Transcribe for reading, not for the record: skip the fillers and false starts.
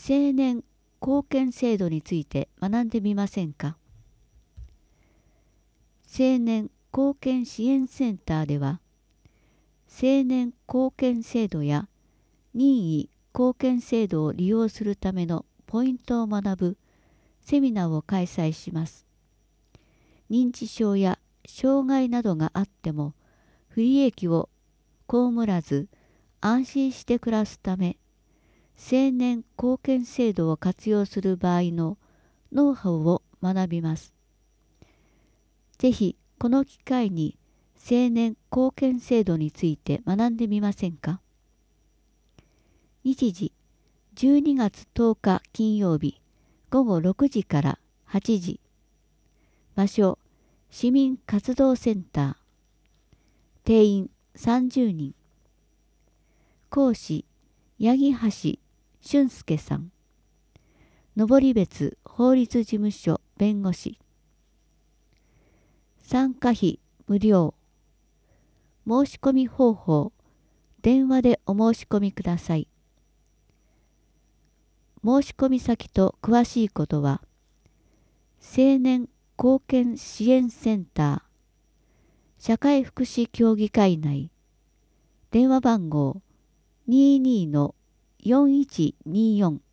青年貢献制度について学んでみませんか。青年貢献支援センターでは、青年貢献制度や任意貢献制度を利用するためのポイントを学ぶセミナーを開催します。認知症や障害などがあっても不利益を被らず安心して暮らすため、青年貢献制度を活用する場合のノウハウを学びます。ぜひこの機会に青年貢献制度について学んでみませんか。日時12月10日金曜日午後6時から8時。場所市民活動センター。定員30人。講師八木橋俊介さん。登別法律事務所弁護士。参加費無料。申し込み方法、電話でお申し込みください。申し込み先と詳しいことは、青年貢献支援センター、社会福祉協議会内、電話番号22-4124